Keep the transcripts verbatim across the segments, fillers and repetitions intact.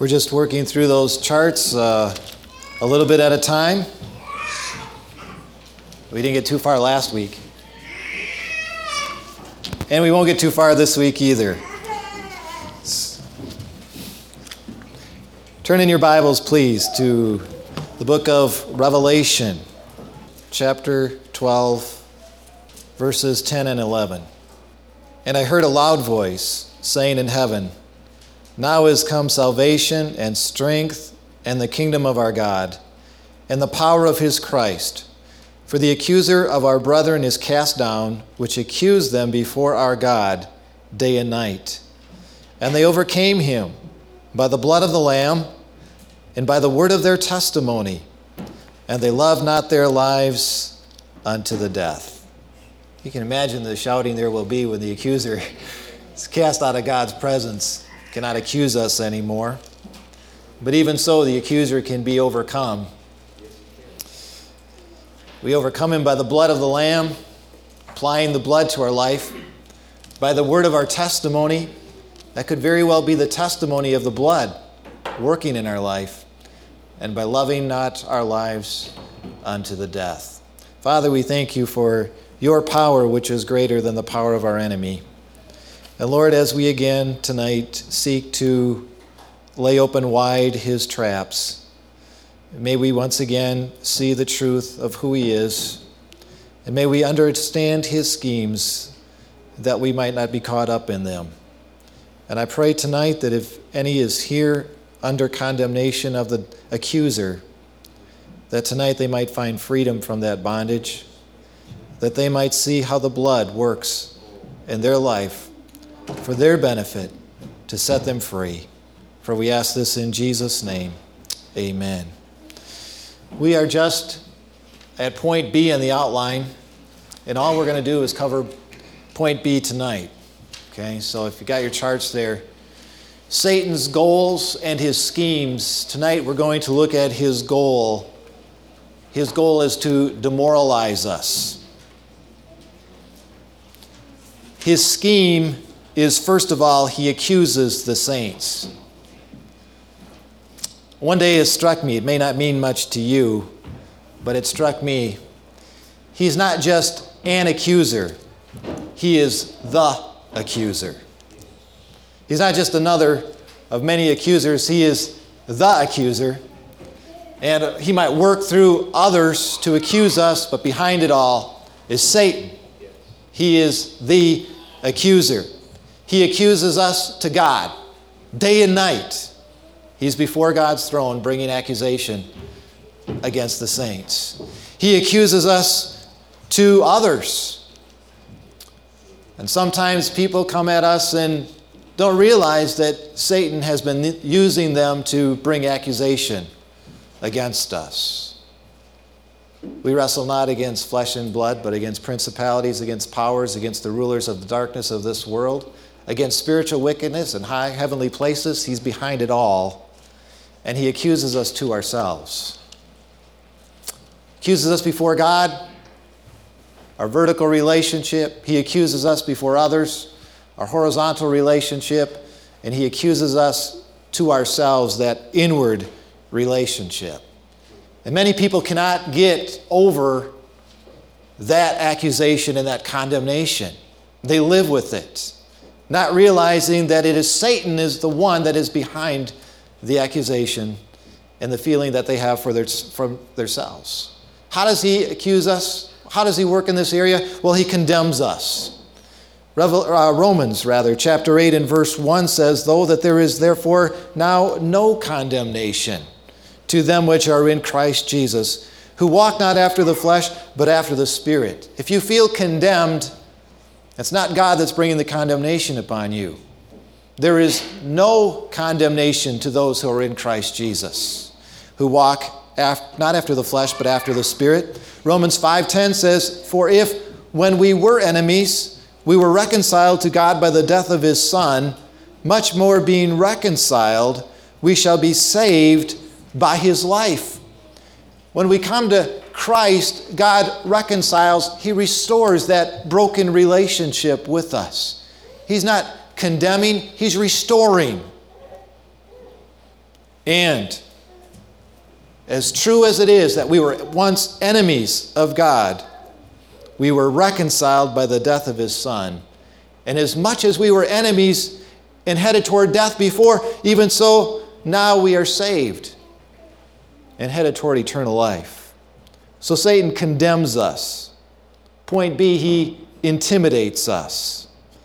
We're just working through those charts uh, a little bit at a time. We didn't get too far last week. And we won't get too far this week either. Turn in your Bibles, please, to the book of Revelation, chapter twelve, verses ten and eleven. And I heard a loud voice saying in heaven, "Now is come salvation and strength and the kingdom of our God and the power of his Christ. For the accuser of our brethren is cast down, which accused them before our God day and night. And they overcame him by the blood of the Lamb and by the word of their testimony, and they loved not their lives unto the death." You can imagine the shouting there will be when the accuser is cast out of God's presence, cannot accuse us anymore. But even so, the accuser can be overcome. We overcome him by the blood of the Lamb, applying the blood to our life, by the word of our testimony. That could very well be the testimony of the blood working in our life, and by loving not our lives unto the death. Father, we thank you for your power, which is greater than the power of our enemy. And Lord, as we again tonight seek to lay open wide his traps, may we once again see the truth of who he is, and may we understand his schemes that we might not be caught up in them. And I pray tonight that if any is here under condemnation of the accuser, that tonight they might find freedom from that bondage, that they might see how the blood works in their life for their benefit, to set them free. For we ask this in Jesus' name. Amen. We are just at point B in the outline, and all we're going to do is cover point B tonight. Okay, so if you got your charts there, Satan's goals and his schemes. Tonight we're going to look at his goal. His goal is to demoralize us. His scheme is, first of all, he accuses the saints. One day it struck me, it may not mean much to you, but it struck me. He's not just an accuser, he is the accuser. He's not just another of many accusers, he is the accuser. And he might work through others to accuse us, but behind it all is Satan. He is the accuser. He accuses us to God day and night. He's before God's throne bringing accusation against the saints. He accuses us to others. And sometimes people come at us and don't realize that Satan has been using them to bring accusation against us. We wrestle not against flesh and blood, but against principalities, against powers, against the rulers of the darkness of this world, against spiritual wickedness in high heavenly places. He's behind it all, and he accuses us to ourselves. Accuses us before God, our vertical relationship. He accuses us before others, our horizontal relationship, and he accuses us to ourselves, that inward relationship. And many people cannot get over that accusation and that condemnation. They live with it, not realizing that it is Satan is the one that is behind the accusation and the feeling that they have for their from themselves. How does he accuse us? How does he work in this area? Well, he condemns us. Revel, uh, Romans, rather, chapter eight and verse one says, "Though that there is therefore now no condemnation to them which are in Christ Jesus, who walk not after the flesh, but after the Spirit." If you feel condemned, it's not God that's bringing the condemnation upon you. There is no condemnation to those who are in Christ Jesus, who walk after, not after the flesh, but after the Spirit. Romans five ten says, "For if, when we were enemies, we were reconciled to God by the death of his Son, much more being reconciled, we shall be saved by his life." When we come to Christ, God reconciles, he restores that broken relationship with us. He's not condemning, he's restoring. And as true as it is that we were once enemies of God, we were reconciled by the death of his Son. And as much as we were enemies and headed toward death before, even so now we are saved and headed toward eternal life. So Satan condemns us. Point B, he intimidates us.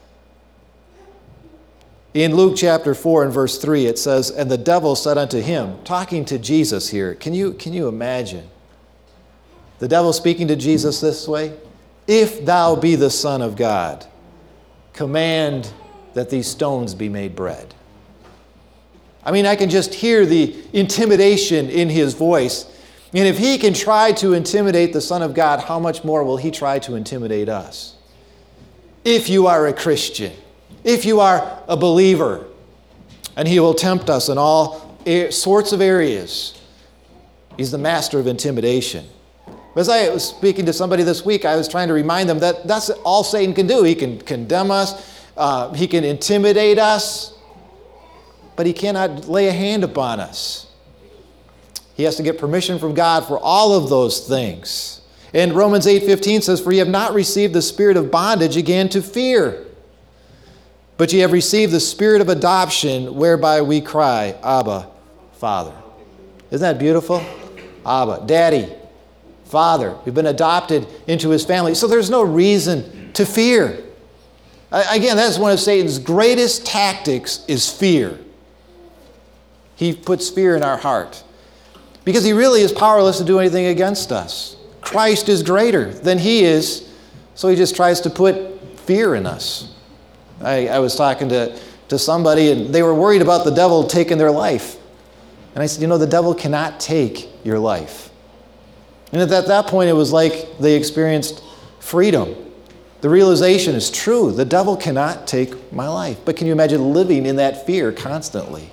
In Luke chapter four and verse three, it says, "And the devil said unto him," talking to Jesus here. Can you, can you imagine? The devil speaking to Jesus this way, "If thou be the Son of God, command that these stones be made bread." I mean, I can just hear the intimidation in his voice. And if he can try to intimidate the Son of God, how much more will he try to intimidate us? If you are a Christian, if you are a believer, and he will tempt us in all sorts of areas. He's the master of intimidation. As I was speaking to somebody this week, I was trying to remind them that that's all Satan can do. He can condemn us, uh, he can intimidate us, but he cannot lay a hand upon us. He has to get permission from God for all of those things. And Romans eight fifteen says, "For ye have not received the spirit of bondage again to fear, but ye have received the spirit of adoption, whereby we cry, Abba, Father." Isn't that beautiful? Abba, Daddy, Father. We've been adopted into his family. So there's no reason to fear. Again, that's one of Satan's greatest tactics, is fear. He puts fear in our heart because he really is powerless to do anything against us. Christ is greater than he is, so he just tries to put fear in us. I, I was talking to, to somebody, and they were worried about the devil taking their life. And I said, you know, the devil cannot take your life. And at that, that point, it was like they experienced freedom. The realization is true. The devil cannot take my life. But can you imagine living in that fear constantly?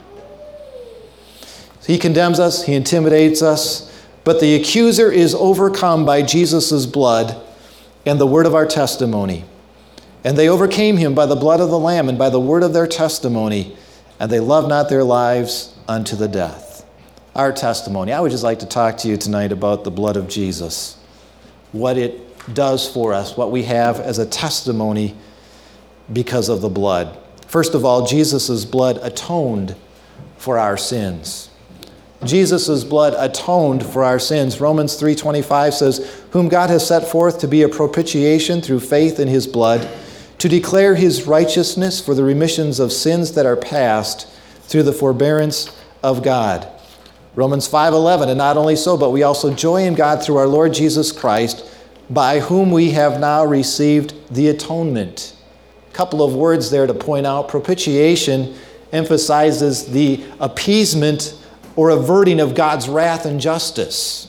He condemns us. He intimidates us. But the accuser is overcome by Jesus' blood and the word of our testimony. And they overcame him by the blood of the Lamb and by the word of their testimony, and they loved not their lives unto the death. Our testimony. I would just like to talk to you tonight about the blood of Jesus, what it does for us, what we have as a testimony because of the blood. First of all, Jesus' blood atoned for our sins. Jesus' blood atoned for our sins. Romans three twenty-five says, "Whom God has set forth to be a propitiation through faith in his blood, to declare his righteousness for the remissions of sins that are past through the forbearance of God." Romans five eleven, "And not only so, but we also joy in God through our Lord Jesus Christ, by whom we have now received the atonement." A couple of words there to point out. Propitiation emphasizes the appeasement or averting of God's wrath and justice.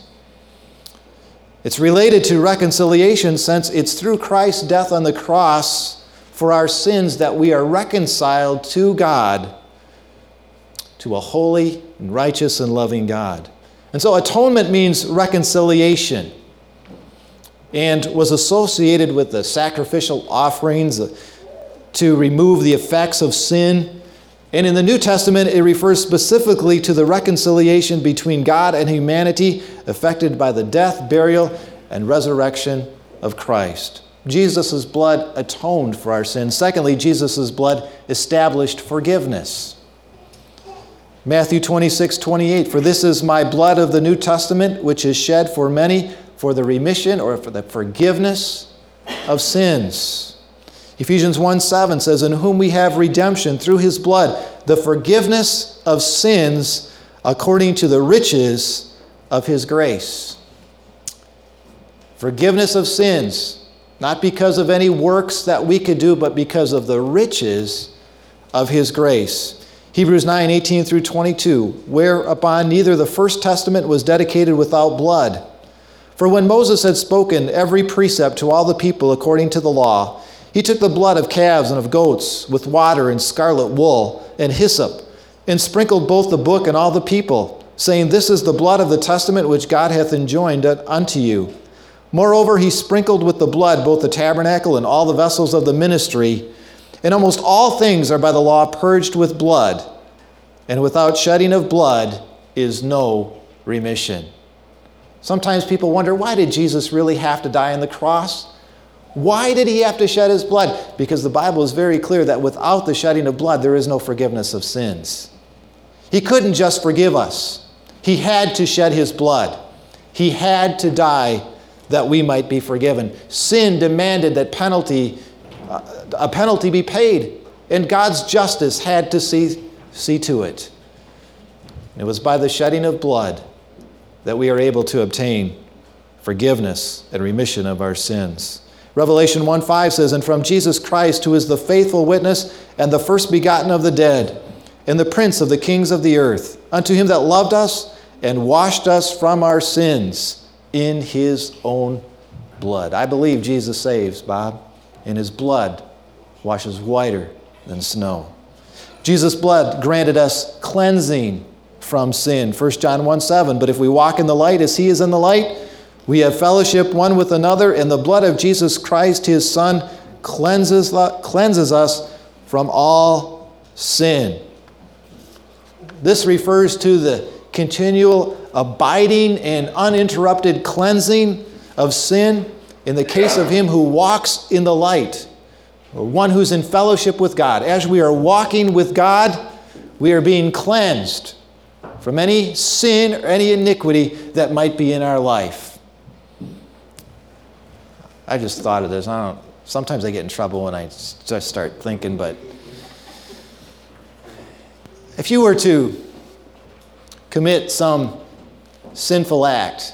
It's related to reconciliation, since it's through Christ's death on the cross for our sins that we are reconciled to God, to a holy and righteous and loving God. And so atonement means reconciliation, and was associated with the sacrificial offerings to remove the effects of sin. And in the New Testament, it refers specifically to the reconciliation between God and humanity effected by the death, burial, and resurrection of Christ. Jesus' blood atoned for our sins. Secondly, Jesus' blood established forgiveness. Matthew twenty-six twenty-eight, "For this is my blood of the New Testament, which is shed for many for the remission," or for the forgiveness of sins. Ephesians one seven says, "In whom we have redemption through his blood, the forgiveness of sins according to the riches of his grace." Forgiveness of sins, not because of any works that we could do, but because of the riches of his grace. Hebrews nine eighteen through twenty-two, "Whereupon neither the first testament was dedicated without blood. For when Moses had spoken every precept to all the people according to the law, he took the blood of calves and of goats with water and scarlet wool and hyssop, and sprinkled both the book and all the people, saying, This is the blood of the testament which God hath enjoined unto you. Moreover, he sprinkled with the blood both the tabernacle and all the vessels of the ministry. And almost all things are by the law purged with blood. And without shedding of blood is no remission. Sometimes people wonder, why did Jesus really have to die on the cross? Why did he have to shed his blood? Because the Bible is very clear that without the shedding of blood, there is no forgiveness of sins. He couldn't just forgive us. He had to shed his blood. He had to die that we might be forgiven. Sin demanded that penalty, uh, a penalty be paid, and God's justice had to see, see to it. It was by the shedding of blood that we are able to obtain forgiveness and remission of our sins. Revelation one five says, "And from Jesus Christ, who is the faithful witness and the first begotten of the dead, and the prince of the kings of the earth, unto him that loved us and washed us from our sins in his own blood." I believe Jesus saves, Bob, and his blood washes whiter than snow. Jesus' blood granted us cleansing from sin. First John one seven, "But if we walk in the light as he is in the light, we have fellowship one with another, and the blood of Jesus Christ, his Son, cleanses, cleanses us from all sin." This refers to the continual abiding and uninterrupted cleansing of sin in the case of him who walks in the light, or one who's in fellowship with God. As we are walking with God, we are being cleansed from any sin or any iniquity that might be in our life. I just thought of this. I don't. Sometimes I get in trouble when I just start thinking, but if you were to commit some sinful act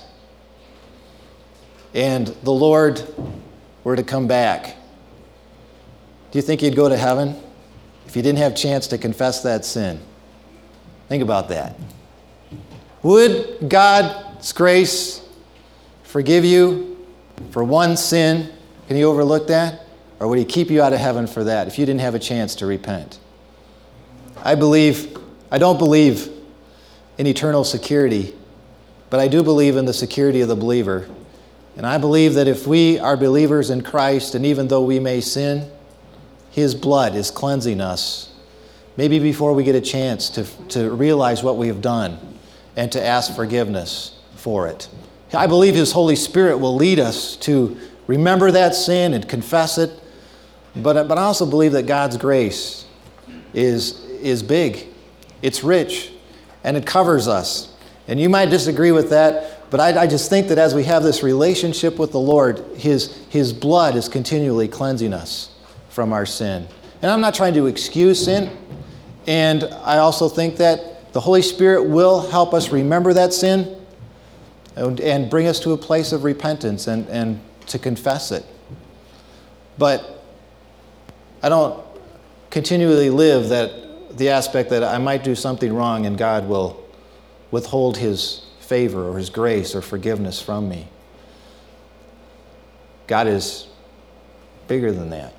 and the Lord were to come back, do you think you'd go to heaven if you didn't have a chance to confess that sin? Think about that. Would God's grace forgive you for one sin? Can he overlook that? Or would he keep you out of heaven for that if you didn't have a chance to repent? I believe, I don't believe in eternal security, but I do believe in the security of the believer. And I believe that if we are believers in Christ, and even though we may sin, his blood is cleansing us, maybe before we get a chance to, to realize what we have done and to ask forgiveness for it. I believe his Holy Spirit will lead us to remember that sin and confess it. But, but I also believe that God's grace is, is big. It's rich. And it covers us. And you might disagree with that, but I, I just think that as we have this relationship with the Lord, his, his blood is continually cleansing us from our sin. And I'm not trying to excuse sin. And I also think that the Holy Spirit will help us remember that sin and bring us to a place of repentance and, and to confess it. But I don't continually live that the aspect that I might do something wrong and God will withhold his favor or his grace or forgiveness from me. God is bigger than that.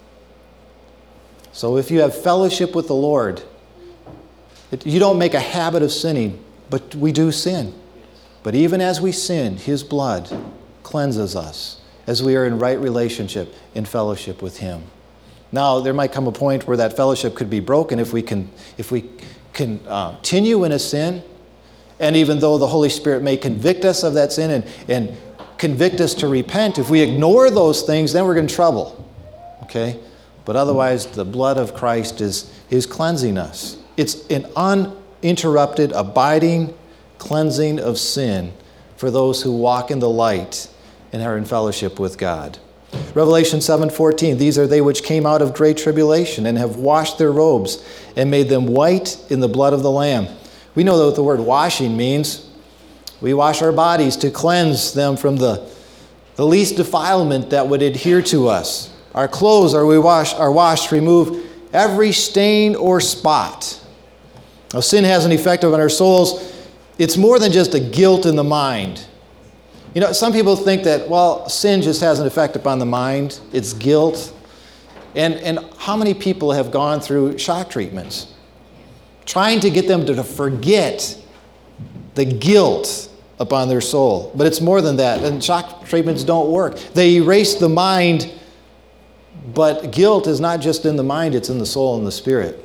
So if you have fellowship with the Lord, it, you don't make a habit of sinning, but we do sin. But even as we sin, his blood cleanses us as we are in right relationship, in fellowship with him. Now, there might come a point where that fellowship could be broken if we can, if we can uh, continue in a sin, and even though the Holy Spirit may convict us of that sin and, and convict us to repent, if we ignore those things, then we're in trouble. Okay? But otherwise, the blood of Christ is, is cleansing us. It's an uninterrupted, abiding cleansing of sin for those who walk in the light and are in fellowship with God. Revelation seven fourteen, "These are they which came out of great tribulation and have washed their robes and made them white in the blood of the Lamb." We know what the word washing means. We wash our bodies to cleanse them from the, the least defilement that would adhere to us. Our clothes are, we wash, are washed to remove every stain or spot. Now, sin has an effect on our souls. It's more than just a guilt in the mind. You know, some people think that, well, sin just has an effect upon the mind. It's guilt. And, and how many people have gone through shock treatments trying to get them to, to forget the guilt upon their soul? But it's more than that. And shock treatments don't work. They erase the mind, but guilt is not just in the mind, it's in the soul and the spirit.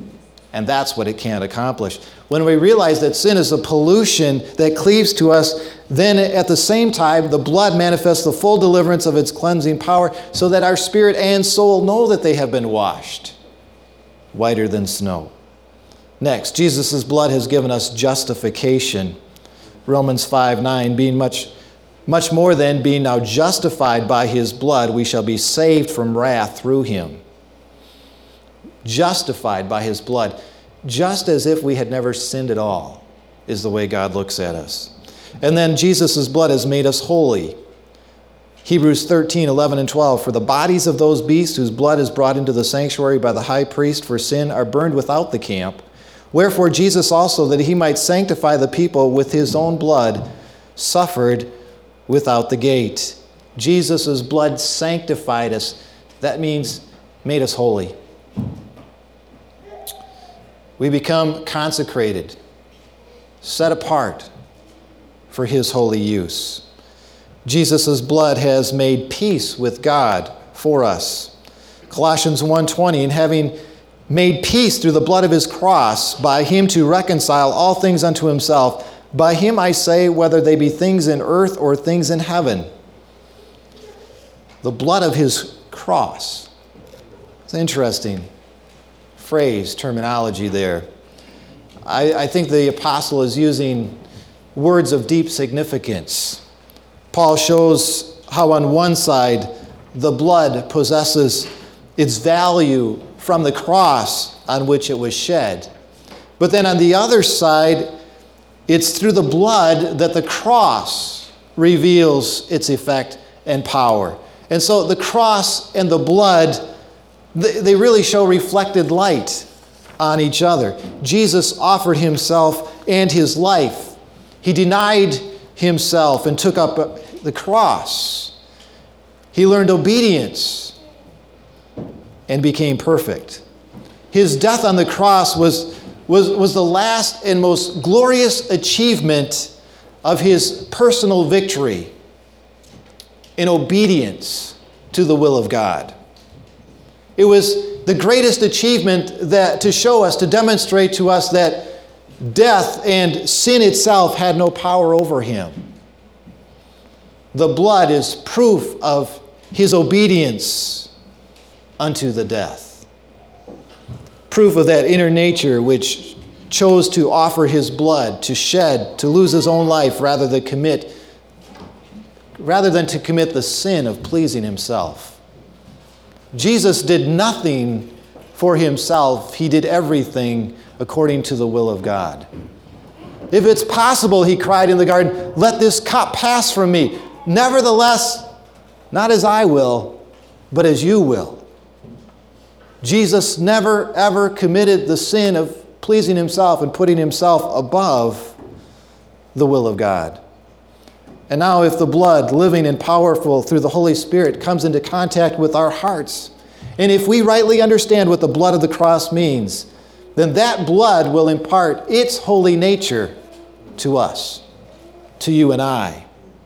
And that's what it can't accomplish. When we realize that sin is a pollution that cleaves to us, then at the same time, the blood manifests the full deliverance of its cleansing power so that our spirit and soul know that they have been washed whiter than snow. Next, Jesus' blood has given us justification. Romans five nine, being much, much more than being now justified by his blood, we shall be saved from wrath through him. Justified by his blood, just as if we had never sinned at all, is the way God looks at us. And then Jesus' blood has made us holy. Hebrews thirteen eleven and twelve, for the bodies of those beasts whose blood is brought into the sanctuary by the high priest for sin are burned without the camp. Wherefore Jesus also, that he might sanctify the people with his own blood, suffered without the gate. Jesus' blood sanctified us. That means made us holy. We become consecrated, set apart for his holy use. Jesus' blood has made peace with God for us. Colossians one twenty, and having made peace through the blood of his cross, by him to reconcile all things unto himself, by him I say, whether they be things in earth or things in heaven. The blood of his cross. It's interesting phrase, terminology there. I, I think the apostle is using words of deep significance. Paul shows how on one side the blood possesses its value from the cross on which it was shed. But then on the other side, it's through the blood that the cross reveals its effect and power. And so the cross and the blood, they really show reflected light on each other. Jesus offered himself and his life. He denied himself and took up the cross. He learned obedience and became perfect. His death on the cross was, was, was the last and most glorious achievement of his personal victory in obedience to the will of God. It was the greatest achievement that to show us, to demonstrate to us that death and sin itself had no power over him. The blood is proof of his obedience unto the death. Proof of that inner nature which chose to offer his blood, to shed, to lose his own life rather than commit, rather than to commit the sin of pleasing himself. Jesus did nothing for himself. He did everything according to the will of God. If it's possible, he cried in the garden, let this cup pass from me. Nevertheless, not as I will, but as you will. Jesus never, ever committed the sin of pleasing himself and putting himself above the will of God. And now if the blood, living and powerful through the Holy Spirit, comes into contact with our hearts, and if we rightly understand what the blood of the cross means, then that blood will impart its holy nature to us, to you and I.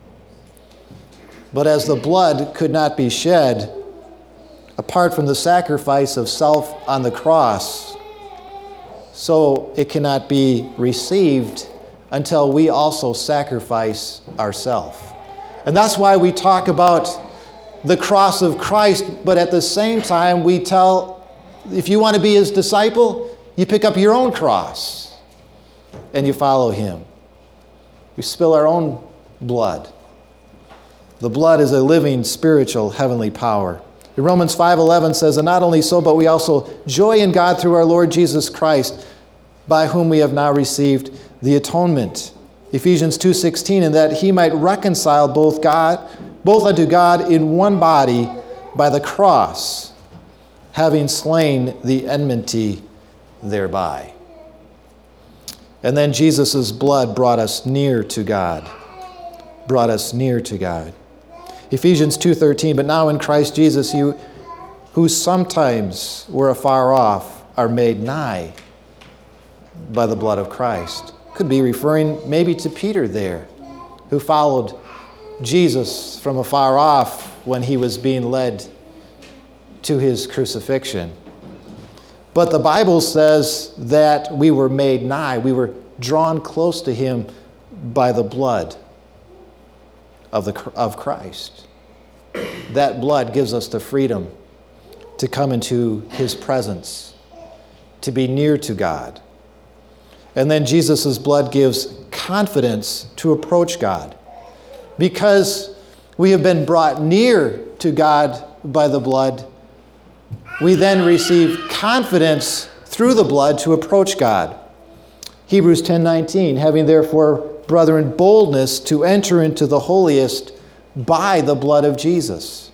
But as the blood could not be shed apart from the sacrifice of self on the cross, so it cannot be received until we also sacrifice ourselves. And that's why we talk about the cross of Christ, but at the same time we tell, if you want to be his disciple, you pick up your own cross and you follow him. We spill our own blood. The blood is a living, spiritual, heavenly power. Romans five eleven says, and not only so, but we also joy in God through our Lord Jesus Christ, by whom we have now received the atonement. Ephesians two sixteen, and that he might reconcile both God, both unto God in one body by the cross, having slain the enmity thereby. And then Jesus' blood brought us near to God. Brought us near to God. Ephesians two thirteen, but now in Christ Jesus, you who sometimes were afar off are made nigh by the blood of Christ. Could be referring maybe to Peter there, who followed Jesus from afar off when he was being led to his crucifixion. But the Bible says that we were made nigh. We were drawn close to him by the blood of, the, of Christ. That blood gives us the freedom to come into his presence, to be near to God. And then Jesus' blood gives confidence to approach God. Because we have been brought near to God by the blood, we then receive confidence through the blood to approach God. Hebrews ten nineteen, having therefore, brethren, boldness to enter into the holiest by the blood of Jesus.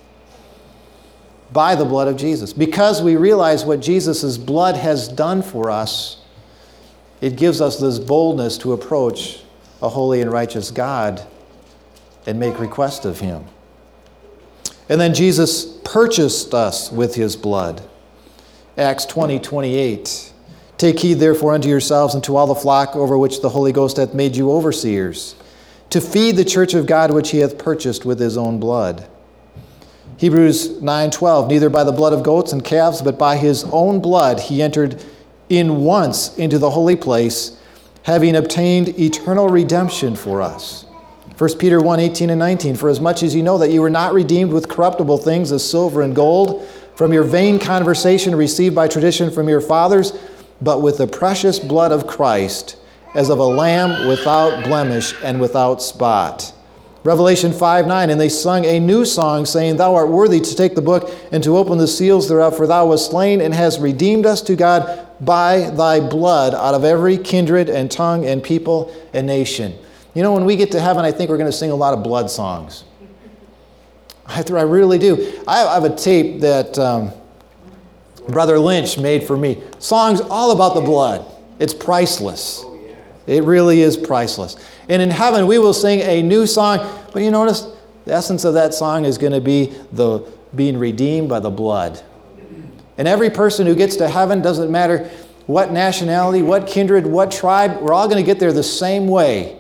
By the blood of Jesus. Because we realize what Jesus' blood has done for us, it gives us this boldness to approach a holy and righteous God and make request of him. And then Jesus purchased us with his blood. Acts twenty twenty-eight. Take heed therefore unto yourselves and to all the flock over which the Holy Ghost hath made you overseers, to feed the church of God which he hath purchased with his own blood. Hebrews nine twelve. Neither by the blood of goats and calves, but by his own blood he entered in once into the holy place, having obtained eternal redemption for us. First Peter one eighteen and nineteen. For as much as you know that you were not redeemed with corruptible things as silver and gold from your vain conversation received by tradition from your fathers, but with the precious blood of Christ, as of a lamb without blemish and without spot. Revelation five nine. And they sung a new song, saying, Thou art worthy to take the book and to open the seals thereof, for thou wast slain and hast redeemed us to God by thy blood out of every kindred and tongue and people and nation. You know, when we get to heaven, I think we're going to sing a lot of blood songs. I, I really do. I have a tape that um, Brother Lynch made for me. Songs all about the blood. It's priceless. It really is priceless. And in heaven, we will sing a new song. But you notice, the essence of that song is going to be the being redeemed by the blood. And every person who gets to heaven, doesn't matter what nationality, what kindred, what tribe, we're all going to get there the same way,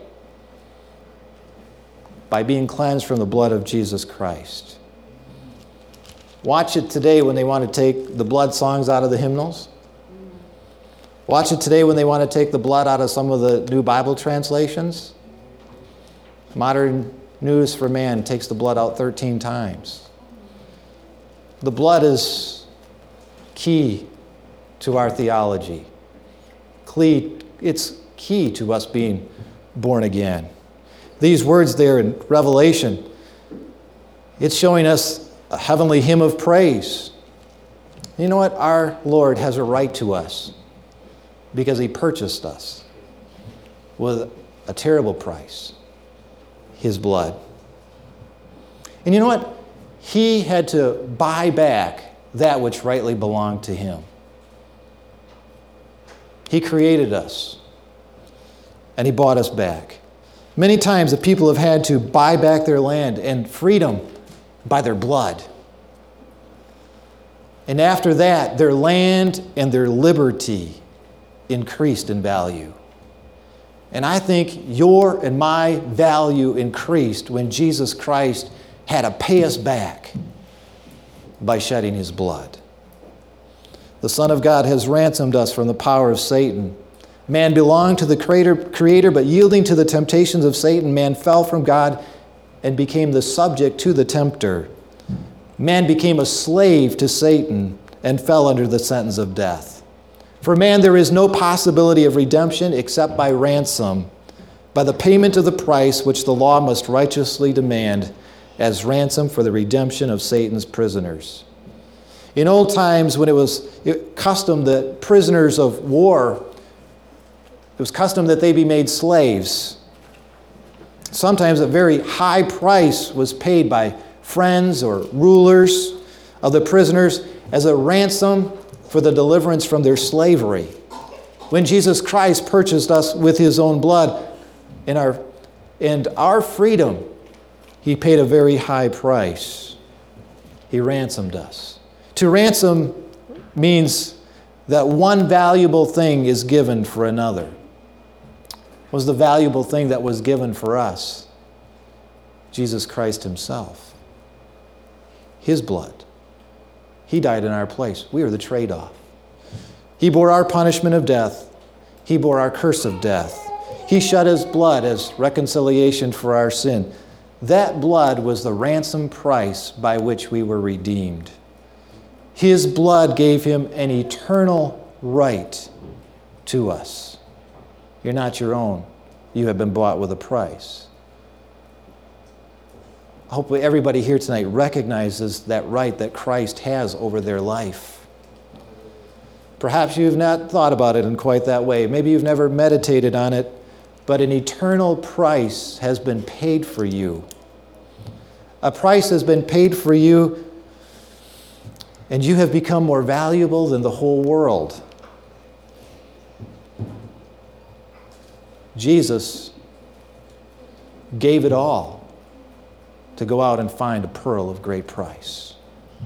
by being cleansed from the blood of Jesus Christ. Watch it today when they want to take the blood songs out of the hymnals. Watch it today when they want to take the blood out of some of the new Bible translations. Modern News for Man takes the blood out thirteen times. The blood is key to our theology. It's key to us being born again. These words there in Revelation, it's showing us a heavenly hymn of praise. You know what? Our Lord has a right to us because he purchased us with a terrible price, his blood. And you know what? He had to buy back that which rightly belonged to him. He created us, and he bought us back. Many times the people have had to buy back their land and freedom by their blood. And after that, their land and their liberty increased in value. And I think your and my value increased when Jesus Christ had to pay us back by shedding his blood. The Son of God has ransomed us from the power of Satan. Man belonged to the Creator, but yielding to the temptations of Satan, man fell from God and became the subject to the tempter. Man became a slave to Satan and fell under the sentence of death. For man, there is no possibility of redemption except by ransom, by the payment of the price which the law must righteously demand as ransom for the redemption of Satan's prisoners. In old times, when it was custom that prisoners of war, it was custom that they be made slaves. Sometimes a very high price was paid by friends or rulers of the prisoners as a ransom for the deliverance from their slavery. When Jesus Christ purchased us with his own blood and our, and our freedom, he paid a very high price. He ransomed us. To ransom means that one valuable thing is given for another. Was the valuable thing that was given for us Jesus Christ himself. His blood. He died in our place. We are the trade-off. He bore our punishment of death. He bore our curse of death. He shed his blood as reconciliation for our sin. That blood was the ransom price by which we were redeemed. His blood gave him an eternal right to us. You're not your own. You have been bought with a price. Hopefully everybody here tonight recognizes that right that Christ has over their life. Perhaps you've not thought about it in quite that way. Maybe you've never meditated on it, but an eternal price has been paid for you. A price has been paid for you, and you have become more valuable than the whole world. Jesus gave it all to go out and find a pearl of great price.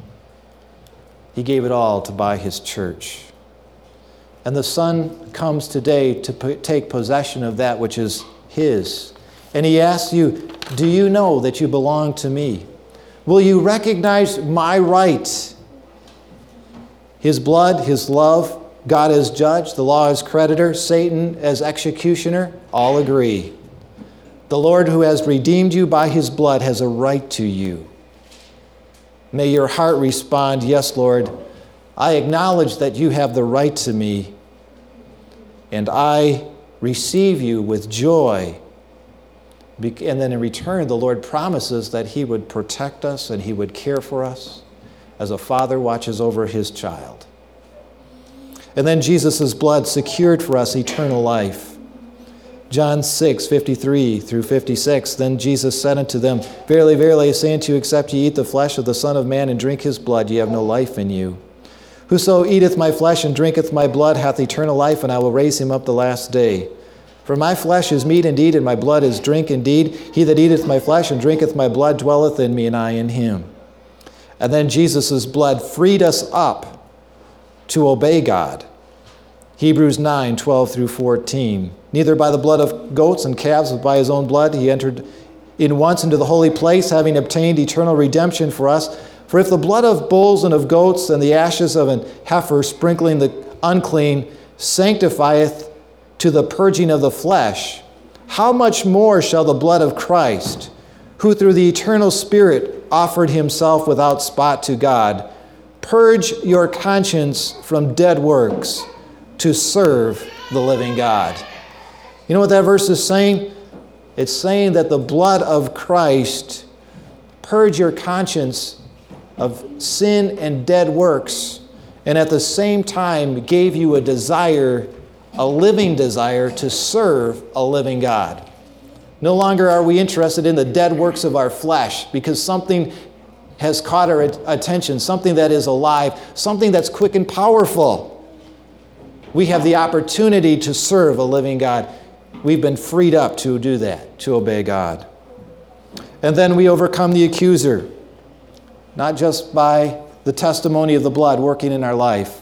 He gave it all to buy his church. And the Son comes today to p- take possession of that which is his. And he asks you, do you know that you belong to me? Will you recognize my right? His blood, his love, God as judge, the law as creditor, Satan as executioner, all agree. The Lord who has redeemed you by his blood has a right to you. May your heart respond, yes, Lord, I acknowledge that you have the right to me, and I receive you with joy. And then in return, the Lord promises that he would protect us and he would care for us as a father watches over his child. And then Jesus' blood secured for us eternal life. John six, fifty-three through fifty-six, then Jesus said unto them, Verily, verily, I say unto you, except ye eat the flesh of the Son of Man and drink his blood, ye have no life in you. Whoso eateth my flesh and drinketh my blood hath eternal life, and I will raise him up the last day. For my flesh is meat indeed, and my blood is drink indeed. He that eateth my flesh and drinketh my blood dwelleth in me, and I in him. And then Jesus' blood freed us up to obey God. Hebrews nine, twelve through fourteen. Neither by the blood of goats and calves, but by his own blood he entered in once into the holy place, having obtained eternal redemption for us. For if the blood of bulls and of goats and the ashes of an heifer sprinkling the unclean sanctifieth to the purging of the flesh, how much more shall the blood of Christ, who through the eternal Spirit offered himself without spot to God, purge your conscience from dead works to serve the living God. You know what that verse is saying? It's saying that the blood of Christ purged your conscience of sin and dead works, and at the same time gave you a desire, a living desire to serve a living God. No longer are we interested in the dead works of our flesh because something has caught our attention, something that is alive, something that's quick and powerful. We have the opportunity to serve a living God. We've been freed up to do that, to obey God. And then we overcome the accuser, not just by the testimony of the blood working in our life,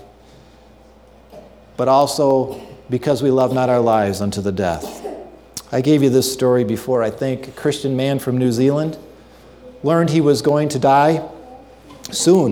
but also because we love not our lives unto the death. I gave you this story before. I think a Christian man from New Zealand learned he was going to die soon.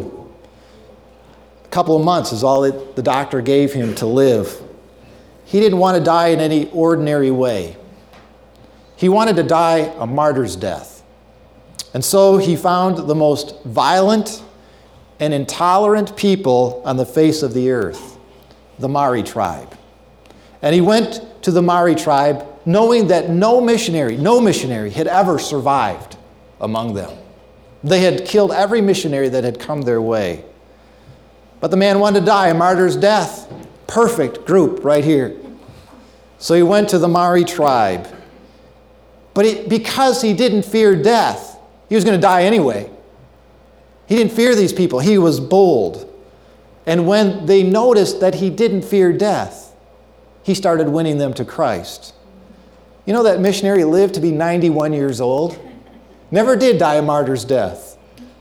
A couple of months is all that the doctor gave him to live. He didn't want to die in any ordinary way. He wanted to die a martyr's death. And so he found the most violent and intolerant people on the face of the earth, the Maori tribe. And he went to the Maori tribe knowing that no missionary, no missionary had ever survived among them. They had killed every missionary that had come their way. But the man wanted to die a martyr's death. Perfect group right here. So he went to the Maori tribe. But he, because he didn't fear death, he was going to die anyway. He didn't fear these people. He was bold. And when they noticed that he didn't fear death, he started winning them to Christ. You know that missionary lived to be ninety-one years old? Never did die a martyr's death.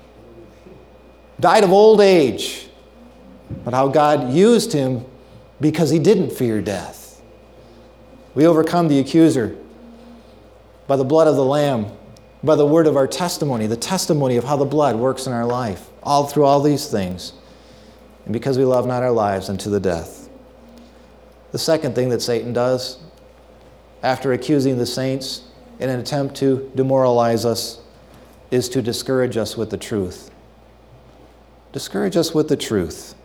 Died of old age. But how God used him because he didn't fear death. We overcome the accuser by the blood of the Lamb, by the word of our testimony, the testimony of how the blood works in our life, all through all these things, and because we love not our lives unto the death. The second thing that Satan does, after accusing the saints in an attempt to demoralize us, is to discourage us with the truth. Discourage us with the truth.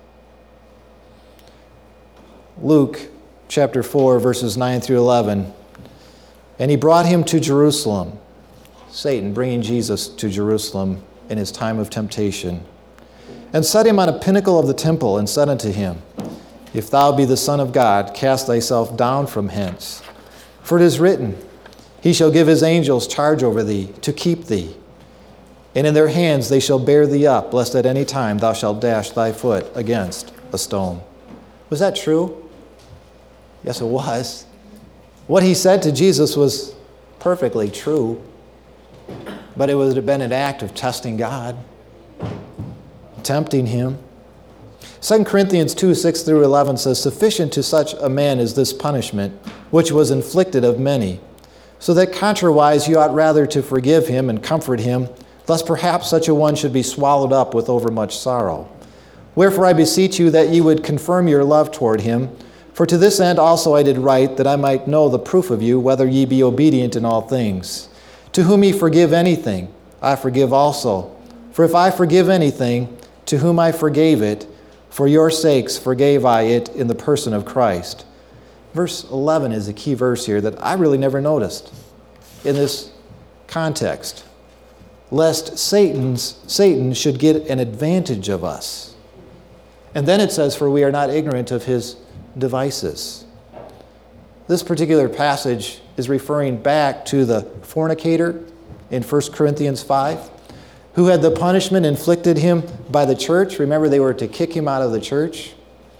Luke chapter four, verses nine through eleven. And he brought him to Jerusalem. Satan bringing Jesus to Jerusalem in his time of temptation. And set him on a pinnacle of the temple, and said unto him, If thou be the Son of God, cast thyself down from hence. For it is written, He shall give his angels charge over thee, to keep thee. And in their hands they shall bear thee up, lest at any time thou shalt dash thy foot against a stone. Was that true? Yes, it was. What he said to Jesus was perfectly true, but it would have been an act of testing God, tempting him. Second Corinthians two, six through eleven says, Sufficient to such a man is this punishment, which was inflicted of many, so that contrariwise you ought rather to forgive him and comfort him, lest perhaps such a one should be swallowed up with overmuch sorrow. Wherefore I beseech you that ye would confirm your love toward him, for to this end also I did write, that I might know the proof of you, whether ye be obedient in all things. To whom ye forgive anything, I forgive also. For if I forgive anything, to whom I forgave it, for your sakes forgave I it in the person of Christ. Verse eleven is a key verse here that I really never noticed in this context. Lest Satan's, Satan should get an advantage of us. And then it says, For we are not ignorant of his devices. This particular passage is referring back to the fornicator in First Corinthians five, who had the punishment inflicted him by the church. Remember, they were to kick him out of the church.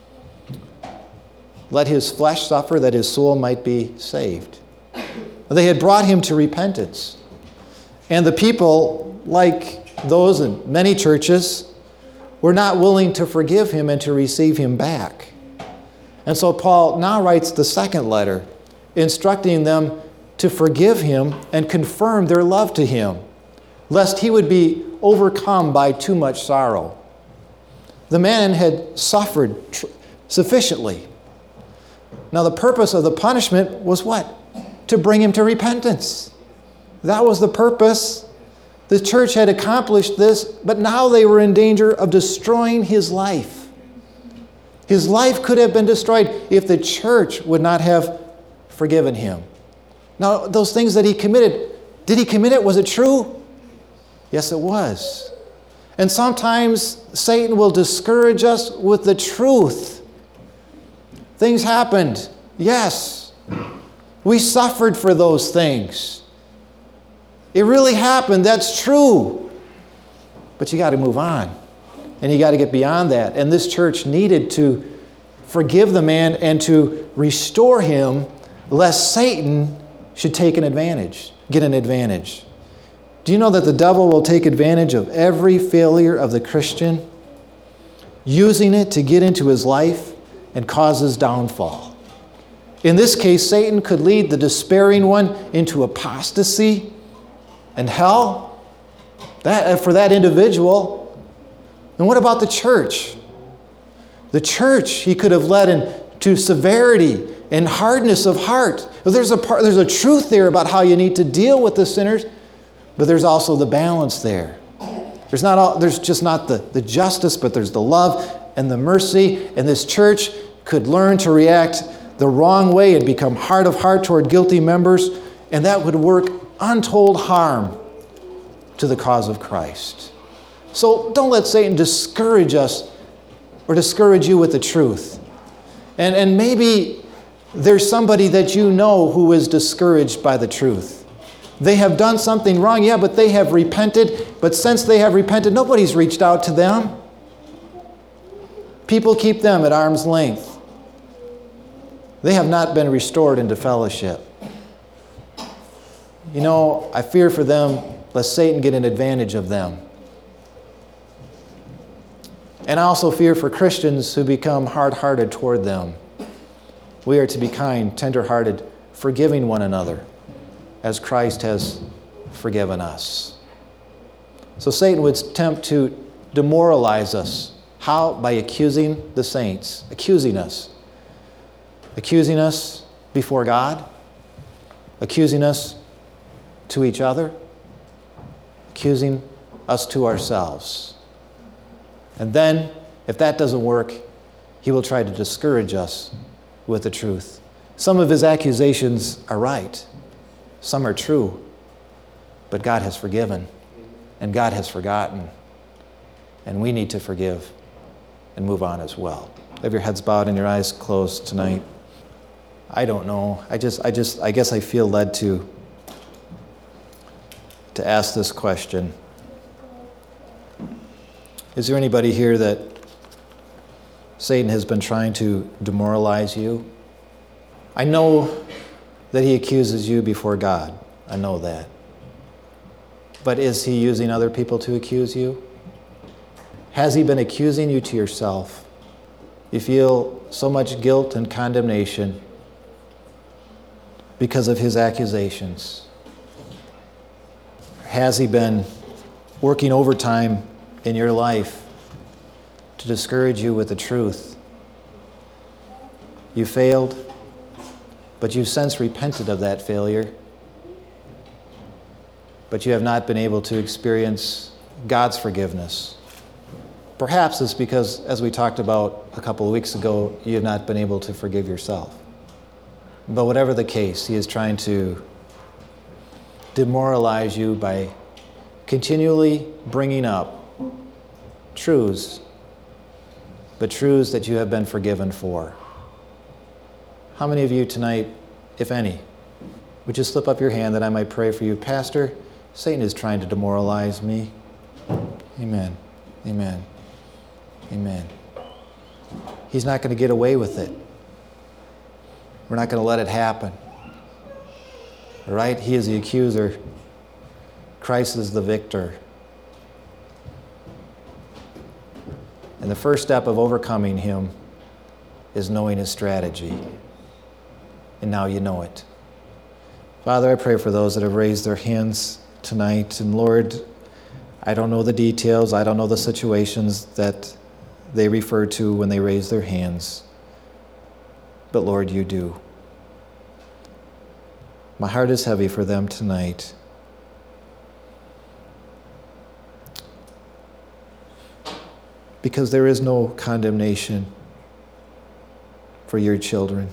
Let his flesh suffer that his soul might be saved. They had brought him to repentance. And the people, like those in many churches, were not willing to forgive him and to receive him back. And so Paul now writes the second letter, instructing them to forgive him and confirm their love to him, lest he would be overcome by too much sorrow. The man had suffered tr- sufficiently. Now the purpose of the punishment was what? To bring him to repentance. That was the purpose. The church had accomplished this, but now they were in danger of destroying his life. His life could have been destroyed if the church would not have forgiven him. Now, those things that he committed, did he commit it? Was it true? Yes, it was. And sometimes Satan will discourage us with the truth. Things happened. Yes. We suffered for those things. It really happened. That's true. But you got to move on. And you got to get beyond that. And this church needed to forgive the man and to restore him, lest Satan should take an advantage, get an advantage. Do you know that the devil will take advantage of every failure of the Christian, using it to get into his life and cause his downfall? In this case, Satan could lead the despairing one into apostasy and hell. That for that individual. And what about the church? The church he could have led into severity and hardness of heart. There's a part, there's a truth there about how you need to deal with the sinners, but there's also the balance there. There's not all, there's just not the, the justice, but there's the love and the mercy. And this church could learn to react the wrong way and become hard of heart toward guilty members, and that would work untold harm to the cause of Christ. So don't let Satan discourage us or discourage you with the truth. And, and maybe there's somebody that you know who is discouraged by the truth. They have done something wrong, yeah, but they have repented. But since they have repented, nobody's reached out to them. People keep them at arm's length. They have not been restored into fellowship. You know, I fear for them, lest Satan get an advantage of them. And I also fear for Christians who become hard-hearted toward them. We are to be kind, tender-hearted, forgiving one another, as Christ has forgiven us. So Satan would attempt to demoralize us. How? By accusing the saints, accusing us. accusing us before God, accusing us to each other, accusing us to ourselves. And then, if that doesn't work, he will try to discourage us with the truth. Some of his accusations are right. Some are true. But God has forgiven, and God has forgotten. And we need to forgive and move on as well. Have your heads bowed and your eyes closed tonight. I don't know. I just, I just, I guess I feel led to, to ask this question. Is there anybody here that Satan has been trying to demoralize you? I know that he accuses you before God. I know that. But is he using other people to accuse you? Has he been accusing you to yourself? You feel so much guilt and condemnation because of his accusations. Has he been working overtime in your life to discourage you with the truth? You failed, but you've since repented of that failure. But you have not been able to experience God's forgiveness. Perhaps it's because, as we talked about a couple of weeks ago, you have not been able to forgive yourself. But whatever the case, he is trying to demoralize you by continually bringing up truths, but truths that you have been forgiven for. How many of you tonight, if any, would you slip up your hand that I might pray for you? Pastor, Satan is trying to demoralize me. Amen. Amen. Amen. He's not going to get away with it. We're not going to let it happen. All right? He is the accuser. Christ is the victor. And the first step of overcoming him is knowing his strategy. And now you know it. Father, I pray for those that have raised their hands tonight. And Lord, I don't know the details. I don't know the situations that they refer to when they raise their hands. But Lord, you do. My heart is heavy for them tonight. Because there is no condemnation for your children.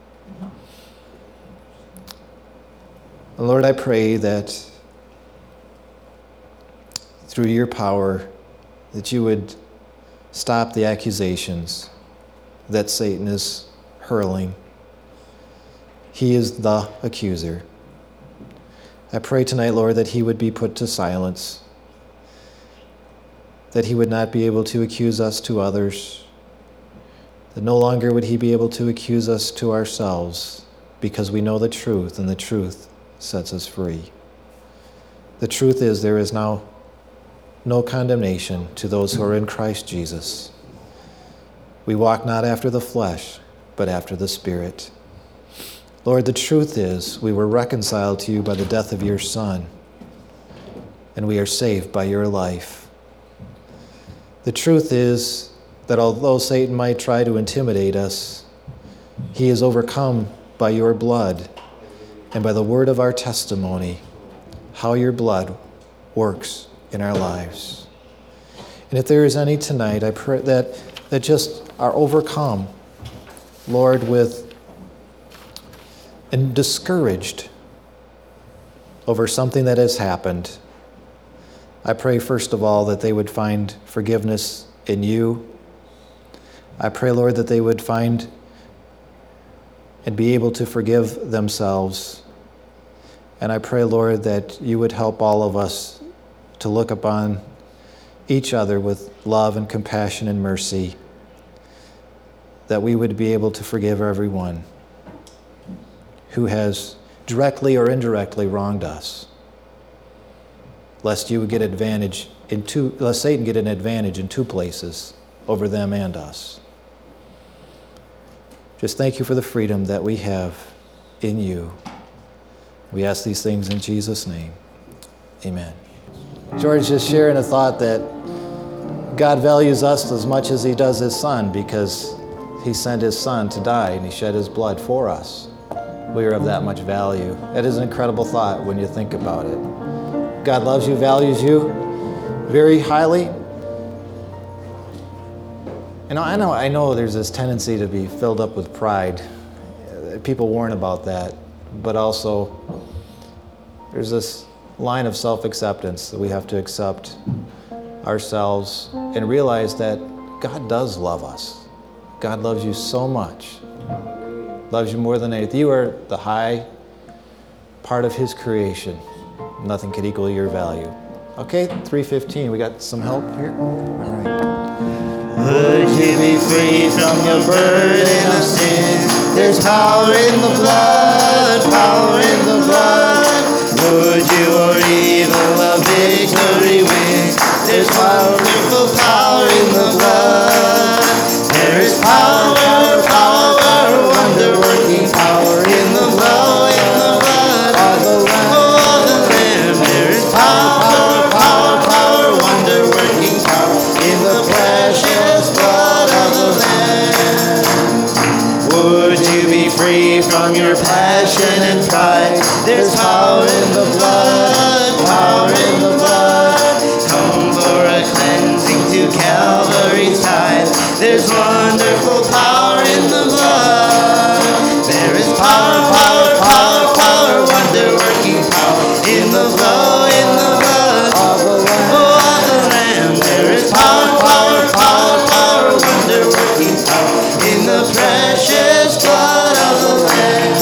And Lord, I pray that through your power, that you would stop the accusations that Satan is hurling. He is the accuser. I pray tonight, Lord, that he would be put to silence, that he would not be able to accuse us to others, that no longer would he be able to accuse us to ourselves, because we know the truth, and the truth sets us free. The truth is, there is now no condemnation to those who are in Christ Jesus. We walk not after the flesh, but after the Spirit. Lord, the truth is, we were reconciled to you by the death of your Son, and we are saved by your life. The truth is that although Satan might try to intimidate us, he is overcome by your blood and by the word of our testimony, how your blood works in our lives. And if there is any tonight, I pray that, that just are overcome, Lord, with and discouraged over something that has happened, I pray first of all that they would find forgiveness in you. I pray, Lord, that they would find and be able to forgive themselves. And I pray, Lord, that you would help all of us to look upon each other with love and compassion and mercy, that we would be able to forgive everyone who has directly or indirectly wronged us, lest you would get advantage in two, lest Satan get an advantage in two places over them and us. Just thank you for the freedom that we have in you. We ask these things in Jesus' name. Amen. George just sharing a thought that God values us as much as he does his son, because He sent His Son to die, and He shed His blood for us. We are of that much value. That is an incredible thought when you think about it. God loves you, values you very highly. And I know, I know there's this tendency to be filled up with pride. People warn about that. But also, there's this line of self-acceptance that we have to accept ourselves and realize that God does love us. God loves you so much. Loves you more than anything. You are the high part of His creation. Nothing could equal your value. Okay, three fifteen. We got some help here? All right. Would you be free from your burden of sin? There's power in the blood, power in the blood. Would you or evil a victory win? There's wonderful power in the blood. There is power, power, wonder-working power in the blood, in the blood of the Lamb. Oh, the Lamb. There is power, power, power, wonder-working power in the precious blood of the Lamb. Would you be free from your passion and pride? There's power in the blood, power in the blood. Come for a cleansing to Calvary's tide. There's wonderful power in the blood. There is power, power, power, power, wonder-working power in the blood, in the blood of the Lamb. Oh, of the Lamb. There is power, power, power, power, wonder-working power in the precious blood of the Lamb.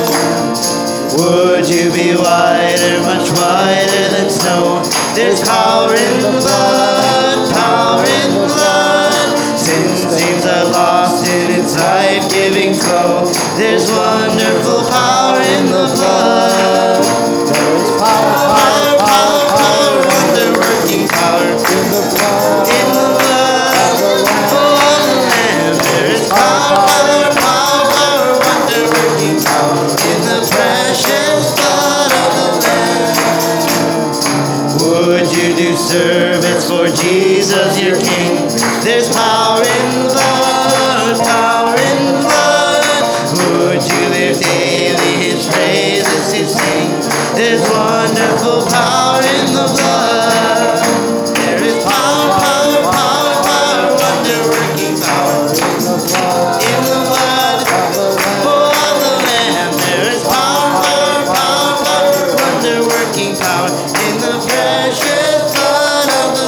Would you be whiter, much whiter than snow? There's power in the blood, power in the blood. Sin stains are lost in its life-giving flow. There's wonderful power in the blood. There is power, power, power, power, wonder-working power in the blood, in the blood of the Lamb. There is power, power, power, power, wonder-working power in the precious blood of the Lamb. Would you do service for Jesus, your King? There's power in the blood, power in the blood. Would you live daily His praises to sing? There's wonderful power in the blood. There is power, power, power, power, wonder-working power in the blood, in the blood oh, of the Lamb. There is power, power, power, power, wonder-working power in the precious blood of the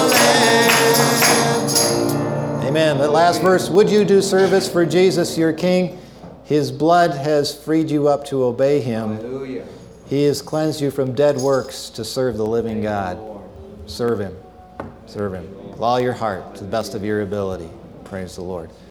Lamb. Amen. That last verse, would you do service for Jesus, your King? His blood has freed you up to obey Him. Hallelujah. He has cleansed you from dead works to serve the living God. Serve Him. Serve Him with all your heart, to the best of your ability. Praise the Lord.